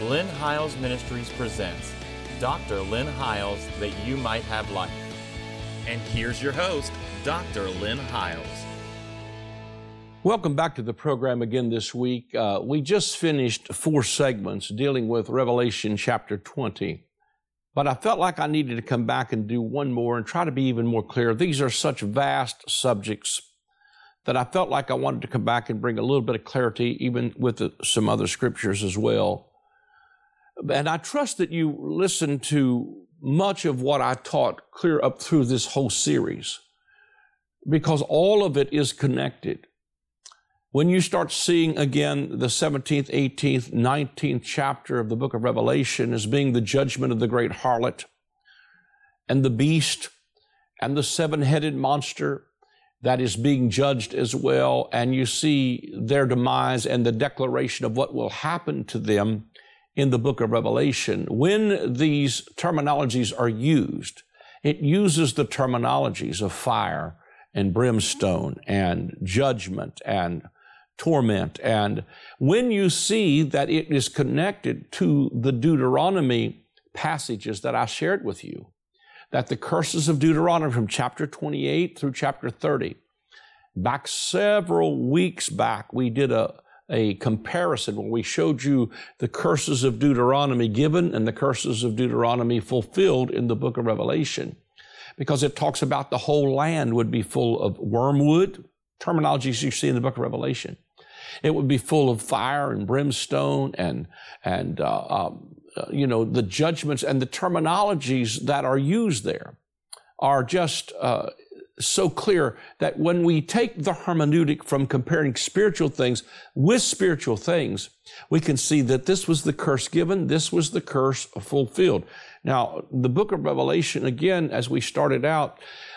Lynn Hiles Ministries presents Dr. Lynn Hiles, that you might have life. And here's your host, Dr. Lynn Hiles. Welcome back to the program again this week. We just finished 4 segments dealing with Revelation chapter 20. But I felt like I needed to come back and do one more and try to be even more clear. These are such vast subjects that I felt like I wanted to come back and bring a little bit of clarity, even with some other scriptures as well. And I trust that you listened to much of what I taught clear up through this whole series, because all of it is connected. When you start seeing again the 17th, 18th, 19th chapter of the book of Revelation as being the judgment of the great harlot and the beast and the 7-headed monster that is being judged as well, and you see their demise and the declaration of what will happen to them in the book of Revelation, when these terminologies are used, it uses the terminologies of fire and brimstone and judgment and torment. And when you see that it is connected to the Deuteronomy passages that I shared with you, that the curses of Deuteronomy from chapter 28 through chapter 30, back several weeks back, we did a comparison where we showed you the curses of Deuteronomy given and the curses of Deuteronomy fulfilled in the book of Revelation, because it talks about the whole land would be full of wormwood, terminologies you see in the book of Revelation. It would be full of fire and brimstone and the judgments and the terminologies that are used there are just so clear that when we take the hermeneutic from comparing spiritual things with spiritual things, we can see that this was the curse given, this was the curse fulfilled. Now, the book of Revelation, again, as we started out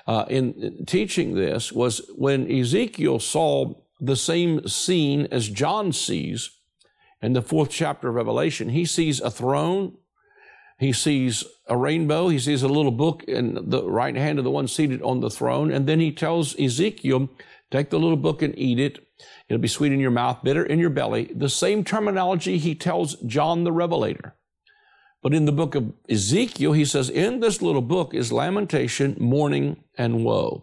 in teaching this, was when Ezekiel saw the same scene as John sees in the 4th chapter of Revelation. He sees a throne, he sees a rainbow, he sees a little book in the right hand of the one seated on the throne, and then he tells Ezekiel, take the little book and eat it. It'll be sweet in your mouth, bitter in your belly. The same terminology he tells John the Revelator. But in the book of Ezekiel, he says, in this little book is lamentation, mourning, and woe.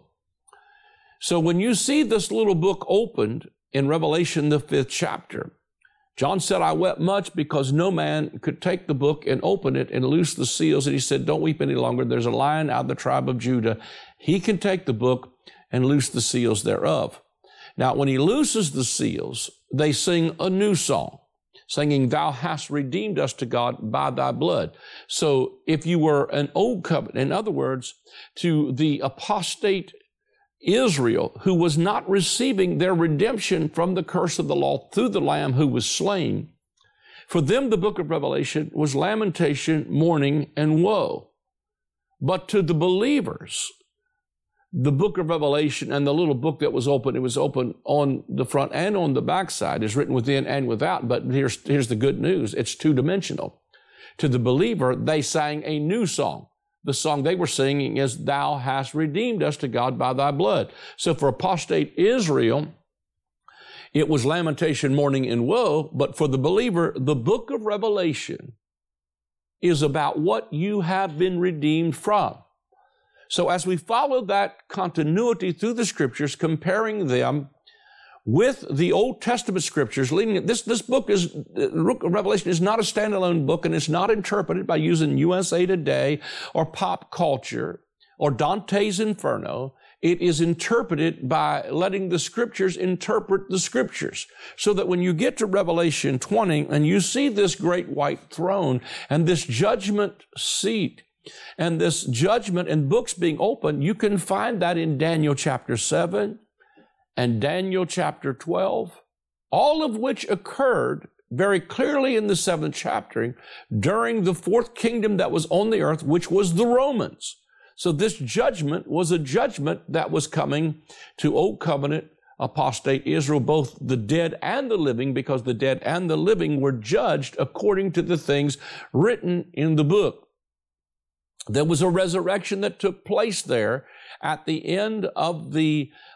So when you see this little book opened in Revelation, the 5th chapter, John said, I wept much because no man could take the book and open it and loose the seals. And he said, don't weep any longer. There's a Lion out of the tribe of Judah. He can take the book and loose the seals thereof. Now, when he looses the seals, they sing a new song, singing, thou hast redeemed us to God by thy blood. So if you were an old covenant, in other words, to the apostate Israel, who was not receiving their redemption from the curse of the law through the Lamb who was slain, for them the book of Revelation was lamentation, mourning, and woe. But to the believers, the book of Revelation and the little book that was open, it was open on the front and on the backside, is written within and without. But here's the good news. It's two-dimensional. To the believer, they sang a new song. The song they were singing is, thou hast redeemed us to God by thy blood. So for apostate Israel, it was lamentation, mourning, and woe. But for the believer, the book of Revelation is about what you have been redeemed from. So as we follow that continuity through the scriptures, comparing them with the Old Testament scriptures, leading this book of Revelation is not a standalone book, and it's not interpreted by using USA Today or pop culture or Dante's Inferno. It is interpreted by letting the scriptures interpret the scriptures, so that when you get to Revelation 20 and you see this great white throne and this judgment seat and this judgment and books being opened, you can find that in Daniel chapter 7 and Daniel chapter 12, all of which occurred very clearly in the 7th chapter during the 4th kingdom that was on the earth, which was the Romans. So this judgment was a judgment that was coming to Old Covenant apostate Israel, both the dead and the living, because the dead and the living were judged according to the things written in the book. There was a resurrection that took place there at the end of the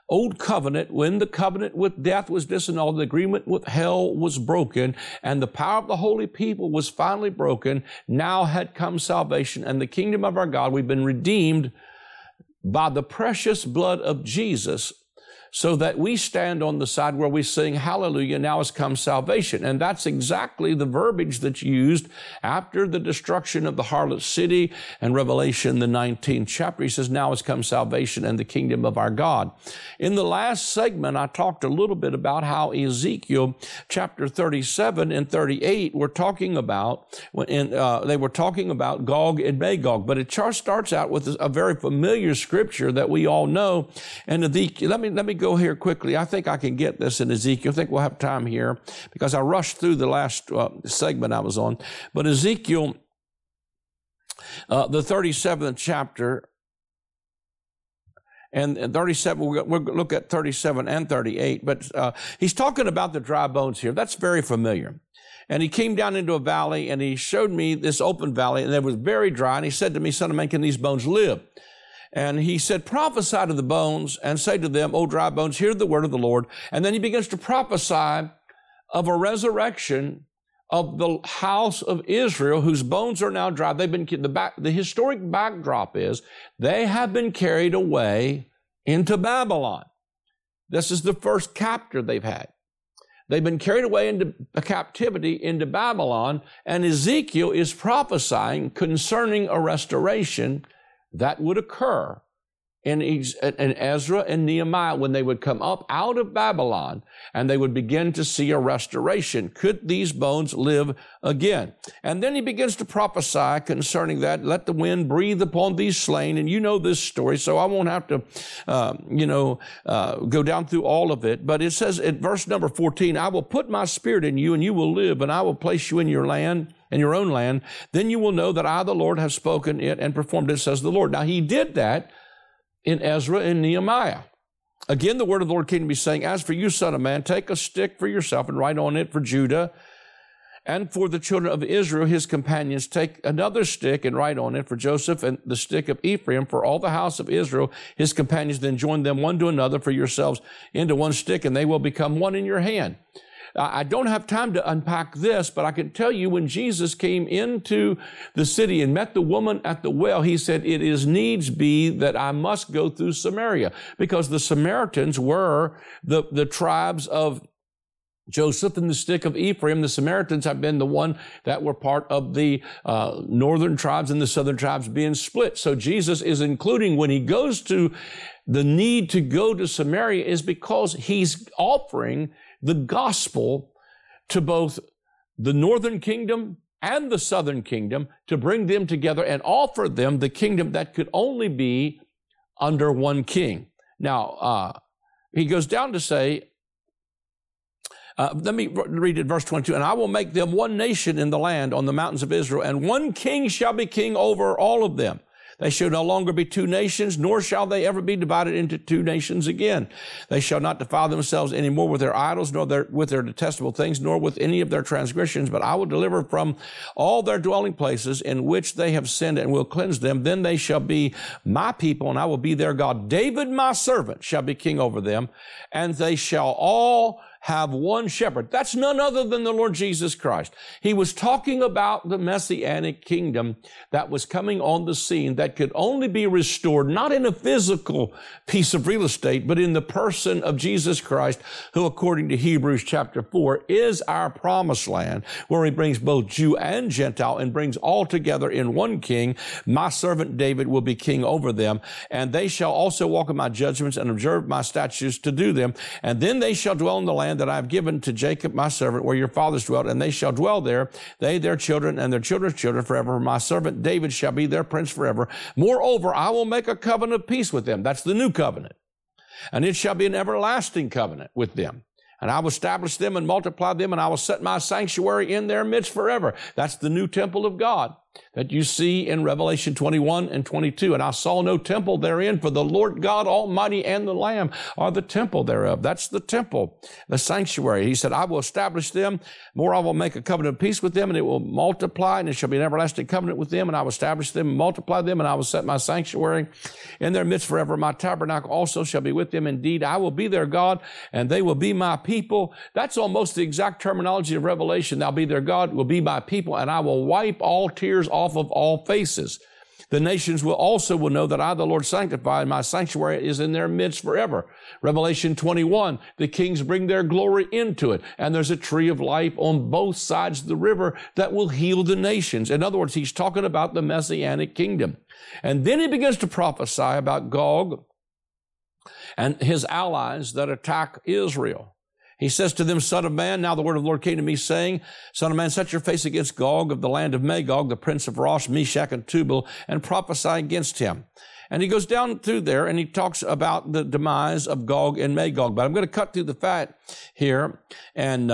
old covenant, when the covenant with death was disannulled, the agreement with hell was broken, and the power of the holy people was finally broken, now had come salvation and the kingdom of our God. We've been redeemed by the precious blood of Jesus, so that we stand on the side where we sing, hallelujah, now has come salvation. And that's exactly the verbiage that's used after the destruction of the harlot city and Revelation, the 19th chapter. He says, now has come salvation and the kingdom of our God. In the last segment, I talked a little bit about how Ezekiel chapter 37 and 38 were talking about, they were talking about Gog and Magog. But it starts out with a very familiar scripture that we all know. And let me go here quickly. I think I can get this in Ezekiel. I think we'll have time here because I rushed through the last segment I was on. But Ezekiel, the 37th chapter, and 37, we'll look at 37 and 38, but he's talking about the dry bones here. That's very familiar. And he came down into a valley, and he showed me this open valley, and it was very dry, and he said to me, son of man, can these bones live? And he said, prophesy to the bones and say to them, O dry bones, hear the word of the Lord. And then he begins to prophesy of a resurrection of the house of Israel, whose bones are now dry. The historic backdrop is they have been carried away into Babylon. This is the first capture they've had. They've been carried away into captivity into Babylon, and Ezekiel is prophesying concerning a restoration that would occur in Ezra and Nehemiah when they would come up out of Babylon and they would begin to see a restoration. Could these bones live again? And then he begins to prophesy concerning that. Let the wind breathe upon these slain. And you know this story, so I won't have to, go down through all of it. But it says in verse number 14, I will put my spirit in you and you will live, and I will place you in your land, in your own land. Then you will know that I, the Lord, have spoken it and performed it, says the Lord. Now he did that in Ezra and Nehemiah. Again, the word of the Lord came to me saying, as for you, son of man, take a stick for yourself and write on it for Judah and for the children of Israel, his companions. Take another stick and write on it for Joseph and the stick of Ephraim for all the house of Israel, his companions. Then join them one to another for yourselves into one stick, and they will become one in your hand. I don't have time to unpack this, but I can tell you when Jesus came into the city and met the woman at the well, he said, it is needs be that I must go through Samaria, because the Samaritans were the tribes of Joseph and the stick of Ephraim. The Samaritans have been the one that were part of the northern tribes and the southern tribes being split. So Jesus is including, when he goes to the need to go to Samaria, is because he's offering the gospel to both the northern kingdom and the southern kingdom, to bring them together and offer them the kingdom that could only be under one king. Now, he goes down to say, let me read it, verse 22. And I will make them one nation in the land on the mountains of Israel, and one king shall be king over all of them. They shall no longer be two nations, nor shall they ever be divided into two nations again. They shall not defile themselves any more with their idols, nor with their detestable things, nor with any of their transgressions. But I will deliver from all their dwelling places in which they have sinned, and will cleanse them. Then they shall be my people, and I will be their God. David, my servant, shall be king over them, and they shall all have one shepherd. That's none other than the Lord Jesus Christ. He was talking about the Messianic kingdom that was coming on the scene, that could only be restored, not in a physical piece of real estate, but in the person of Jesus Christ, who, according to Hebrews chapter 4, is our promised land, where he brings both Jew and Gentile and brings all together in one king. My servant David will be king over them, and they shall also walk in my judgments and observe my statutes to do them. And then they shall dwell in the land that I have given to Jacob my servant, where your fathers dwelt, and they shall dwell there, they, their children, and their children's children forever. My servant David shall be their prince forever. Moreover, I will make a covenant of peace with them. That's the new covenant. And it shall be an everlasting covenant with them. And I will establish them and multiply them, and I will set my sanctuary in their midst forever. That's the new temple of God. that you see in Revelation 21 and 22. And I saw no temple therein, for the Lord God Almighty and the Lamb are the temple thereof. That's the temple, the sanctuary. He said, I will establish them. More, I will make a covenant of peace with them, and it will multiply, and it shall be an everlasting covenant with them, and I will establish them and multiply them, and I will set my sanctuary in their midst forever. My tabernacle also shall be with them. Indeed, I will be their God, and they will be my people. That's almost the exact terminology of Revelation. Thou be their God, will be my people, and I will wipe all tears off of all faces. The nations will know that I, the Lord, sanctify, and my sanctuary is in their midst forever. Revelation 21, the kings bring their glory into it, and there's a tree of life on both sides of the river that will heal the nations. In other words, he's talking about the Messianic kingdom. And then he begins to prophesy about Gog and his allies that attack Israel. He says to them, Son of man, now the word of the Lord came to me, saying, Son of man, set your face against Gog of the land of Magog, the prince of Rosh, Meshach, and Tubal, and prophesy against him. And he goes down through there, and he talks about the demise of Gog and Magog. But I'm going to cut through the fat here, and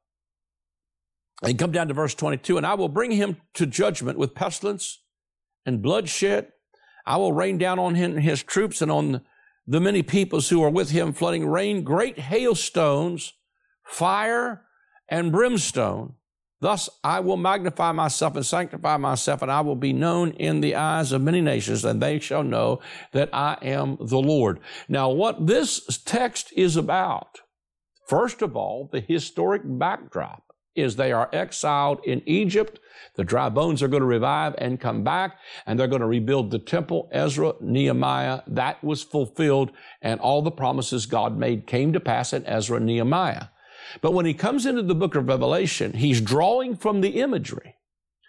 come down to verse 22. And I will bring him to judgment with pestilence and bloodshed. I will rain down on him and his troops and on the many peoples who are with him, flooding rain, great hailstones, fire, and brimstone. Thus I will magnify myself and sanctify myself, and I will be known in the eyes of many nations, and they shall know that I am the Lord. Now, what this text is about, first of all, the historic backdrop is they are exiled in Egypt. The dry bones are going to revive and come back, and they're going to rebuild the temple. Ezra, Nehemiah, that was fulfilled, and all the promises God made came to pass in Ezra and Nehemiah. But when he comes into the book of Revelation, he's drawing from the imagery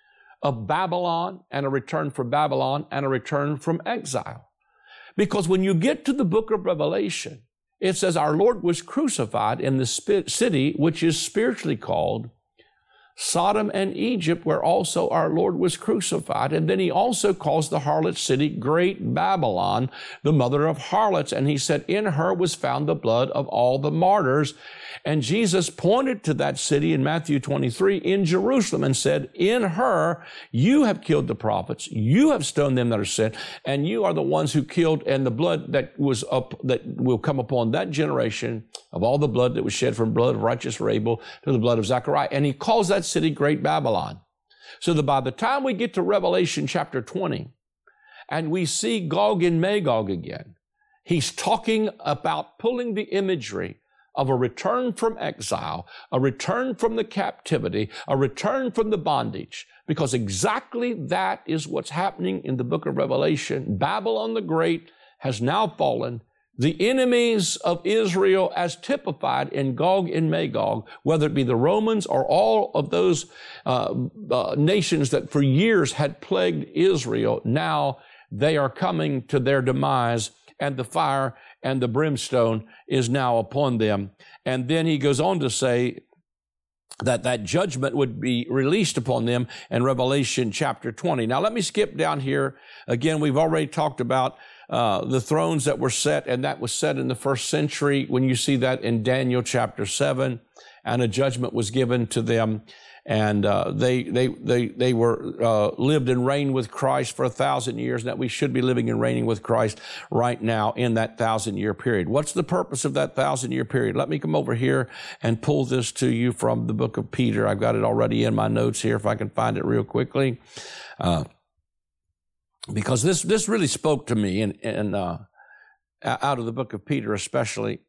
of Babylon and a return from Babylon and a return from exile. Because when you get to the book of Revelation, it says our Lord was crucified in the city which is spiritually called Sodom and Egypt, where also our Lord was crucified. And then he also calls the harlot city Great Babylon, the mother of harlots. And he said, in her was found the blood of all the martyrs. And Jesus pointed to that city in Matthew 23 in Jerusalem and said, in her, you have killed the prophets, you have stoned them that are sent, and you are the ones who killed, and the blood that will come upon that generation of all the blood that was shed from blood of righteous Abel to the blood of Zechariah. And he calls that city Great Babylon. So that by the time we get to Revelation chapter 20 and we see Gog and Magog again, he's talking about pulling the imagery of a return from exile, a return from the captivity, a return from the bondage, because exactly that is what's happening in the book of Revelation. Babylon the Great has now fallen. The enemies of Israel, as typified in Gog and Magog, whether it be the Romans or all of those nations that for years had plagued Israel, now they are coming to their demise, and the fire and the brimstone is now upon them. And then he goes on to say that judgment would be released upon them in Revelation chapter 20. Now, let me skip down here. Again, we've already talked about the thrones that were set, and that was set in the first century when you see that in Daniel chapter 7, and a judgment was given to them. And they were lived and reigned with Christ for 1,000 years, and that we should be living and reigning with Christ right now in that 1,000-year period. What's the purpose of that 1,000-year period? Let me come over here and pull this to you from the book of Peter. I've got it already in my notes here, if I can find it real quickly, because this really spoke to me, and out of the book of Peter especially.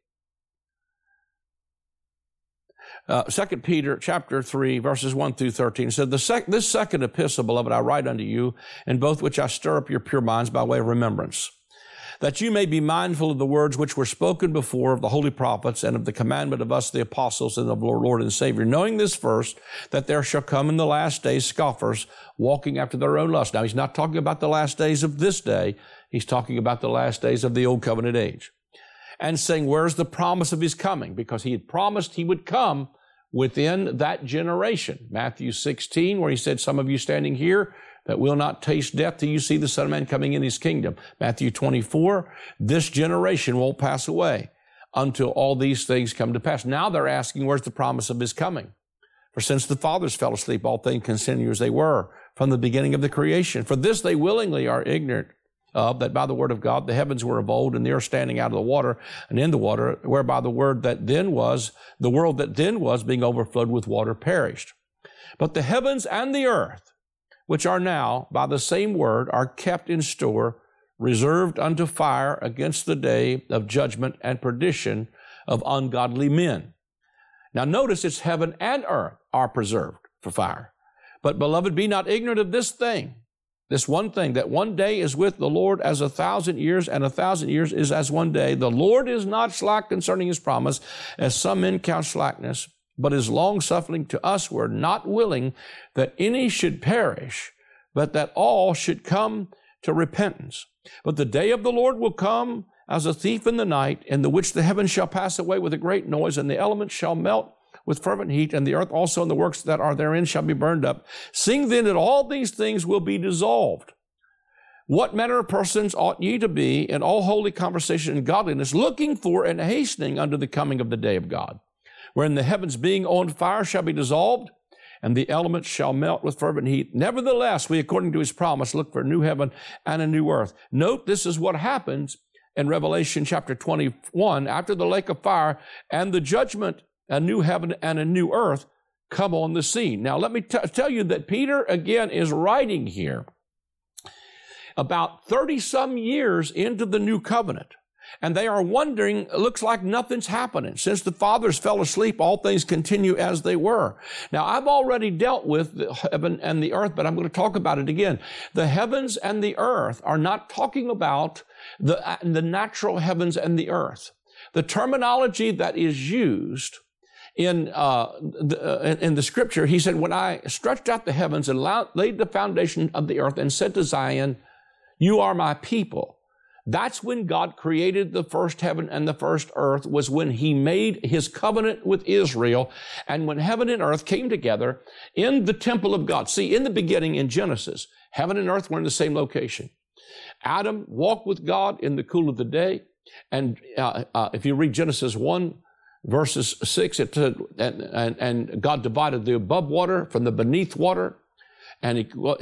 2 Peter chapter 3, verses 1 through 13 said, This second epistle, beloved, I write unto you, in both which I stir up your pure minds by way of remembrance, that you may be mindful of the words which were spoken before of the holy prophets, and of the commandment of us, the apostles, and of our Lord and Savior, knowing this first, that there shall come in the last days scoffers, walking after their own lust. Now, he's not talking about the last days of this day. He's talking about the last days of the old covenant age. And saying, where's the promise of his coming? Because he had promised he would come within that generation. Matthew 16, where he said, some of you standing here that will not taste death till you see the Son of Man coming in his kingdom. Matthew 24, this generation won't pass away until all these things come to pass. Now they're asking, where's the promise of his coming? For since the fathers fell asleep, all things continue as they were from the beginning of the creation. For this they willingly are ignorant of, that by the word of God the heavens were of old, and the earth standing out of the water and in the water, whereby the world that then was, being overflowed with water, perished. But the heavens and the earth, which are now by the same word, are kept in store, reserved unto fire against the day of judgment and perdition of ungodly men. Now notice it's heaven and earth are preserved for fire. But beloved, be not ignorant of this thing, this one thing, that one day is with the Lord as 1,000 years, and 1,000 years is as one day. The Lord is not slack concerning his promise, as some men count slackness, but is long-suffering to usward, not willing that any should perish, but that all should come to repentance. But the day of the Lord will come as a thief in the night, in the which the heavens shall pass away with a great noise, and the elements shall melt with fervent heat, and the earth also and the works that are therein shall be burned up. Seeing then that all these things will be dissolved, what manner of persons ought ye to be in all holy conversation and godliness, looking for and hastening unto the coming of the day of God, wherein the heavens being on fire shall be dissolved, and the elements shall melt with fervent heat. Nevertheless, we, according to his promise, look for a new heaven and a new earth. Note, this is what happens in Revelation chapter 21, after the lake of fire and the judgment, a new heaven and a new earth come on the scene. Now, let me tell you that Peter, again, is writing here about 30-some years into the new covenant. And they are wondering, it looks like nothing's happening. Since the fathers fell asleep, all things continue as they were. Now, I've already dealt with the heaven and the earth, but I'm going to talk about it again. The heavens and the earth are not talking about the natural heavens and the earth. The terminology that is used in the scripture, he said, when I stretched out the heavens and laid the foundation of the earth and said to Zion, you are my people. That's when God created the first heaven and the first earth, was when he made his covenant with Israel, and when heaven and earth came together in the temple of God. See, in the beginning in Genesis, heaven and earth were in the same location. Adam walked with God in the cool of the day, and if you read Genesis 1, verses 6, it said, and God divided the above water from the beneath water, and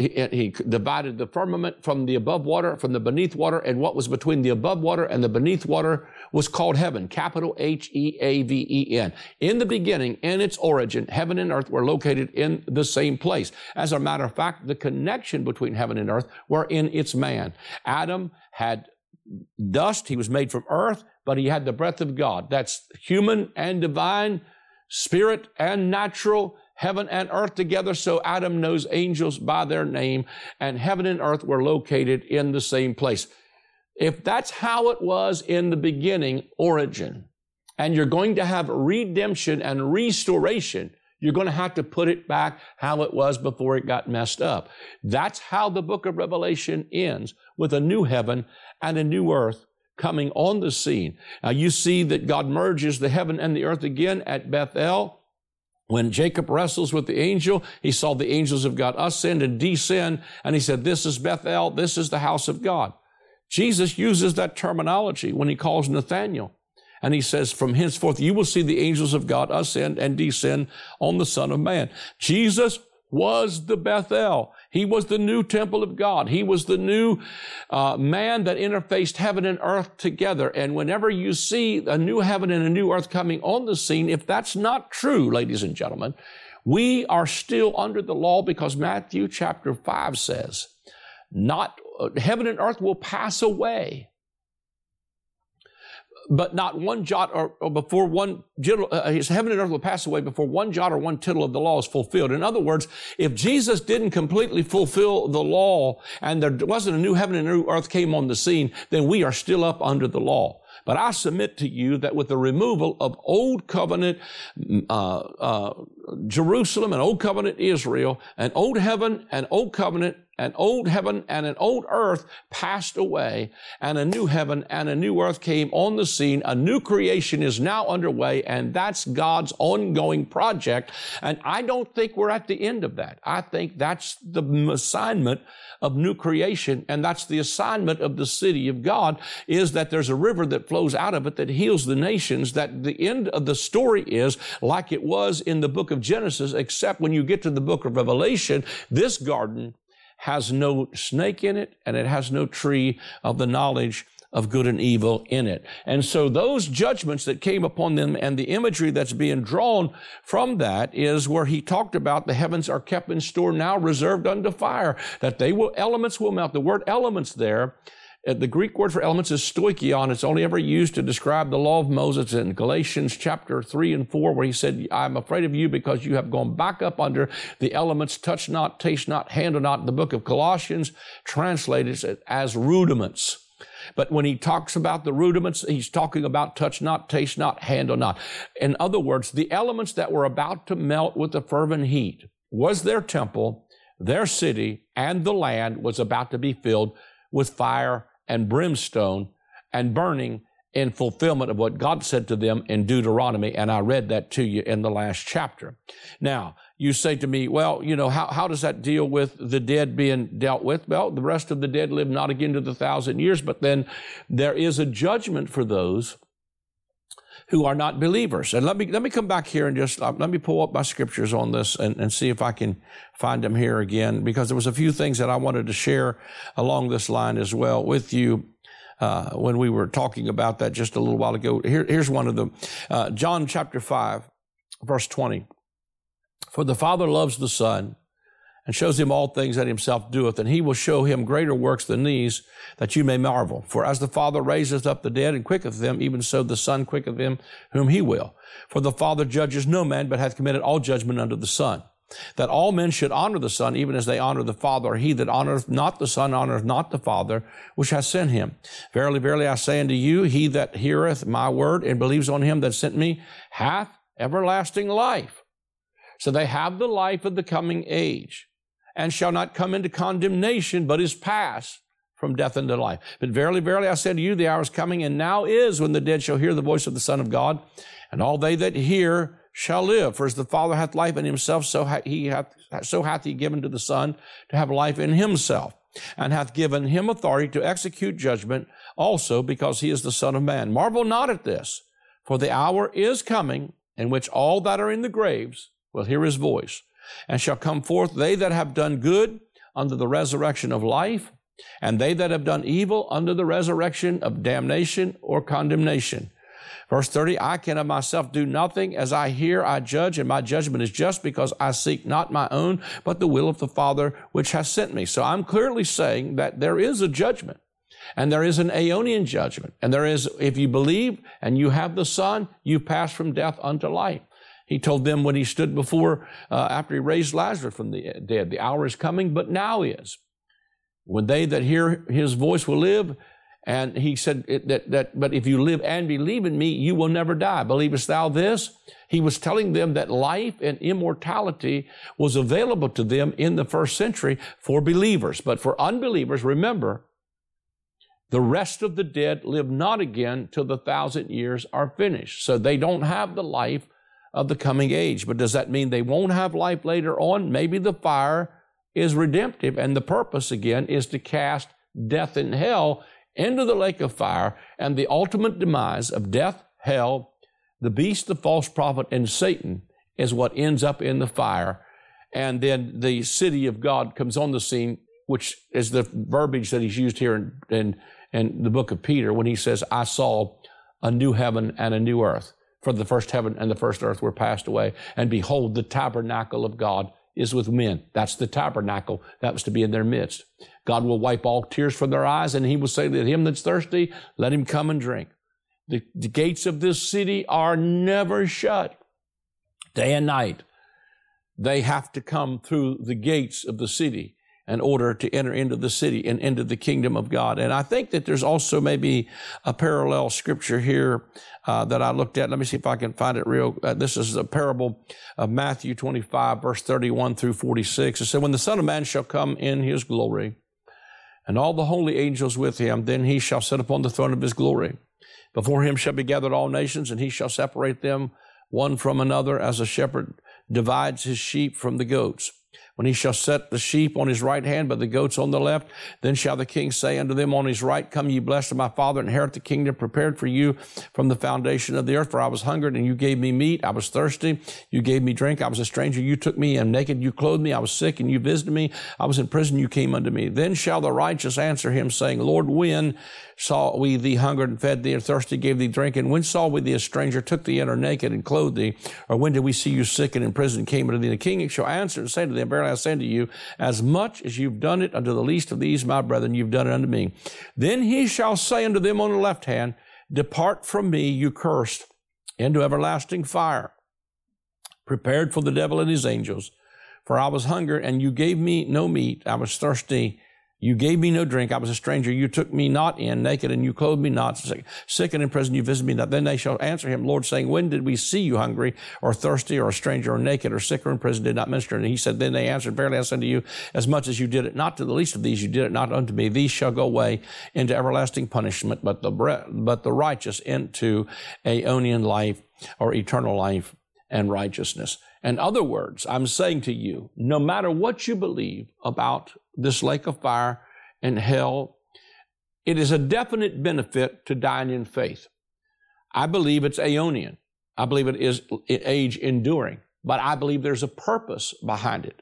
he divided the firmament from the above water, from the beneath water, and what was between the above water and the beneath water was called heaven, capital H-E-A-V-E-N. In the beginning, in its origin, heaven and earth were located in the same place. As a matter of fact, the connection between heaven and earth were in its man. Adam had dust, he was made from earth, but he had the breath of God. That's human and divine, spirit and natural, heaven and earth together. So Adam knows angels by their name, and heaven and earth were located in the same place. If that's how it was in the beginning, origin, and you're going to have redemption and restoration, you're going to have to put it back how it was before it got messed up. That's how the book of Revelation ends, with a new heaven and a new earth coming on the scene. Now you see that God merges the heaven and the earth again at Bethel. When Jacob wrestles with the angel, he saw the angels of God ascend and descend, and he said, this is Bethel, this is the house of God. Jesus uses that terminology when he calls Nathanael. And he says, from henceforth, you will see the angels of God ascend and descend on the Son of Man. Jesus was the Bethel. He was the new temple of God. He was the new man that interfaced heaven and earth together. And whenever you see a new heaven and a new earth coming on the scene, if that's not true, ladies and gentlemen, we are still under the law, because Matthew chapter 5 says, heaven and earth will pass away, but not one jot or before one tittle, heaven and earth will pass away before one jot or one tittle of the law is fulfilled. In other words, if Jesus didn't completely fulfill the law and there wasn't a new heaven and a new earth came on the scene, then we are still up under the law. But I submit to you that with the removal of Old Covenant Jerusalem and Old Covenant Israel, and Old Heaven and Old Covenant an old heaven and an old earth passed away, and a new heaven and a new earth came on the scene. A new creation is now underway, and that's God's ongoing project. And I don't think we're at the end of that. I think that's the assignment of new creation, and that's the assignment of the city of God, is that there's a river that flows out of it that heals the nations, that the end of the story is like it was in the book of Genesis, except when you get to the book of Revelation, this garden has no snake in it, and it has no tree of the knowledge of good and evil in it. And so those judgments that came upon them and the imagery that's being drawn from that is where he talked about the heavens are kept in store now, reserved unto fire, that elements will melt. The word elements there, the Greek word for elements is stoichion. It's only ever used to describe the law of Moses in Galatians chapter 3 and 4, where he said, I'm afraid of you because you have gone back up under the elements, touch not, taste not, handle not. The book of Colossians translates it as rudiments. But when he talks about the rudiments, he's talking about touch not, taste not, handle not. In other words, the elements that were about to melt with the fervent heat was their temple, their city, and the land was about to be filled with fire and brimstone and burning in fulfillment of what God said to them in Deuteronomy. And I read that to you in the last chapter. Now, you say to me, well, how does that deal with the dead being dealt with? Well, the rest of the dead live not again to the 1,000 years, but then there is a judgment for those who are not believers. And let me come back here and just, let me pull up my scriptures on this and see if I can find them here again, because there was a few things that I wanted to share along this line as well with you. When we were talking about that just a little while ago. Here's one of them. John chapter 5, verse 20. For the Father loves the Son and shows him all things that himself doeth, and he will show him greater works than these, that you may marvel. For as the Father raiseth up the dead and quicketh them, even so the Son quicketh them whom he will. For the Father judges no man, but hath committed all judgment unto the Son, that all men should honor the Son, even as they honor the Father. He that honoreth not the Son honoreth not the Father, which hath sent him. Verily, verily, I say unto you, he that heareth my word and believes on him that sent me hath everlasting life. So they have the life of the coming age, and shall not come into condemnation, but is passed from death into life. But verily, verily, I say to you, the hour is coming, and now is, when the dead shall hear the voice of the Son of God, and all they that hear shall live. For as the Father hath life in himself, so hath he given to the Son to have life in himself, and hath given him authority to execute judgment also, because he is the Son of Man. Marvel not at this, for the hour is coming in which all that are in the graves will hear his voice, and shall come forth they that have done good unto the resurrection of life, and they that have done evil unto the resurrection of damnation or condemnation. Verse 30, I can of myself do nothing. As I hear, I judge, and my judgment is just, because I seek not my own, but the will of the Father which has sent me. So I'm clearly saying that there is a judgment, and there is an aeonian judgment. And there is, if you believe and you have the Son, you pass from death unto life. He told them when he stood before, after he raised Lazarus from the dead, the hour is coming, but now is, when they that hear his voice will live. And he said but if you live and believe in me, you will never die. Believest thou this? He was telling them that life and immortality was available to them in the first century for believers. But for unbelievers, remember, the rest of the dead live not again till the 1,000 years are finished. So they don't have the life of the coming age. But does that mean they won't have life later on? Maybe the fire is redemptive, and the purpose again is to cast death and hell into the lake of fire, and the ultimate demise of death, hell, the beast, the false prophet, and Satan is what ends up in the fire. And then the city of God comes on the scene, which is the verbiage that he's used here in the book of Peter when he says, I saw a new heaven and a new earth. For the first heaven and the first earth were passed away, and behold, the tabernacle of God is with men. That's the tabernacle that was to be in their midst. God will wipe all tears from their eyes, and he will say to him that's thirsty, let him come and drink. The gates of this city are never shut. Day and night, they have to come through the gates of the city. in order to enter into the city and into the kingdom of God. And I think that there's also maybe a parallel scripture here that I looked at. Let me see if I can find it real. This is a parable of Matthew 25, verse 31 through 46. It said, when the Son of Man shall come in his glory, and all the holy angels with him, then he shall sit upon the throne of his glory. Before him shall be gathered all nations, and he shall separate them one from another, as a shepherd divides his sheep from the goats. When he shall set the sheep on his right hand, but the goats on the left, then shall the king say unto them on his right, come ye blessed of my Father, inherit the kingdom prepared for you from the foundation of the earth. For I was hungered, and you gave me meat. I was thirsty, you gave me drink. I was a stranger, you took me in. Naked, you clothed me. I was sick, and you visited me. I was in prison, you came unto me. Then shall the righteous answer him, saying, Lord, when saw we thee hungered and fed thee, or thirsty, gave thee drink? And when saw we thee a stranger, took thee in, or naked, and clothed thee? Or when did we see you sick and in prison, came unto thee? The king shall answer and say to them, verily I say unto you, as much as you've done it unto the least of these, my brethren, you've done it unto me. Then he shall say unto them on the left hand, depart from me, you cursed, into everlasting fire, prepared for the devil and his angels. For I was hungry, and you gave me no meat. I was thirsty, you gave me no drink. I was a stranger, you took me not in. Naked, and you clothed me not. Sick and in prison, you visited me not. Then they shall answer him, Lord, saying, when did we see you hungry, or thirsty, or a stranger, or naked, or sick, or in prison, did not minister? And he said, then they answered, verily I say unto you, as much as you did it not to the least of these, you did it not unto me. These shall go away into everlasting punishment, but the righteous into aeonian life, or eternal life and righteousness. In other words, I'm saying to you, no matter what you believe about this lake of fire and hell, it is a definite benefit to dying in faith. I believe it's aeonian. I believe it is age enduring, but I believe there's a purpose behind it.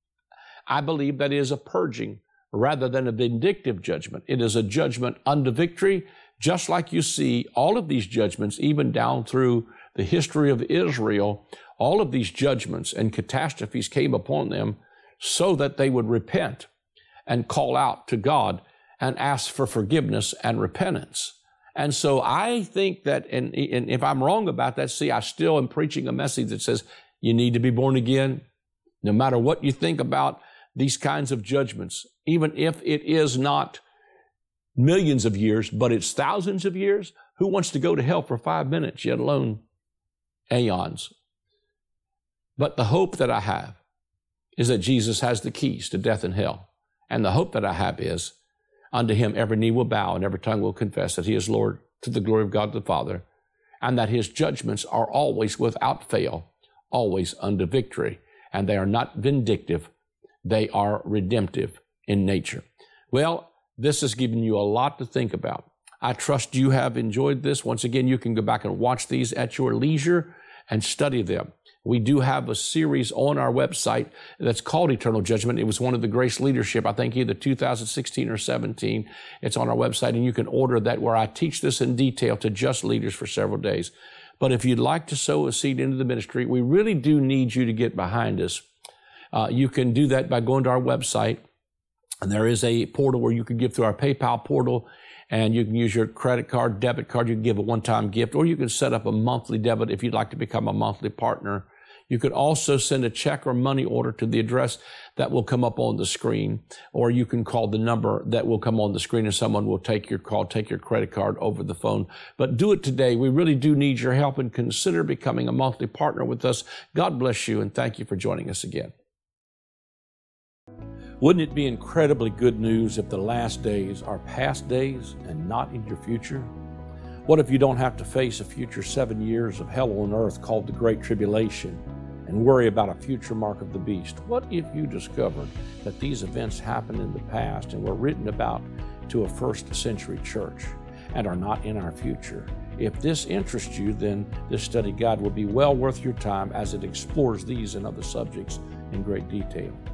I believe that it is a purging rather than a vindictive judgment. It is a judgment unto victory, just like you see all of these judgments, even down through the history of Israel. All of these judgments and catastrophes came upon them so that they would repent and call out to God and ask for forgiveness and repentance. And so I think that, and if I'm wrong about that, see, I still am preaching a message that says you need to be born again, no matter what you think about these kinds of judgments, even if it is not millions of years, but it's thousands of years. Who wants to go to hell for 5 minutes, yet alone aeons? But the hope that I have is that Jesus has the keys to death and hell. And the hope that I have is, unto him every knee will bow and every tongue will confess that he is Lord, to the glory of God the Father, and that his judgments are always without fail, always unto victory. And they are not vindictive, they are redemptive in nature. Well, this has given you a lot to think about. I trust you have enjoyed this. Once again, you can go back and watch these at your leisure and study them. We do have a series on our website that's called Eternal Judgment. It was one of the Grace Leadership, I think either 2016 or 17. It's on our website, and you can order that, where I teach this in detail to just leaders for several days. But if you'd like to sow a seed into the ministry, we really do need you to get behind us. You can do that by going to our website, and there is a portal where you can give through our PayPal portal, and you can use your credit card, debit card. You can give a one-time gift, or you can set up a monthly debit if you'd like to become a monthly partner. You could also send a check or money order to the address that will come up on the screen, or you can call the number that will come on the screen, and someone will take your call, take your credit card over the phone. But do it today. We really do need your help, and consider becoming a monthly partner with us. God bless you, and thank you for joining us again. Wouldn't it be incredibly good news if the last days are past days and not in your future? What if you don't have to face a future 7 years of hell on earth called the Great Tribulation and worry about a future mark of the beast? What if you discovered that these events happened in the past and were written about to a first century church and are not in our future? If this interests you, then this study guide will be well worth your time as it explores these and other subjects in great detail.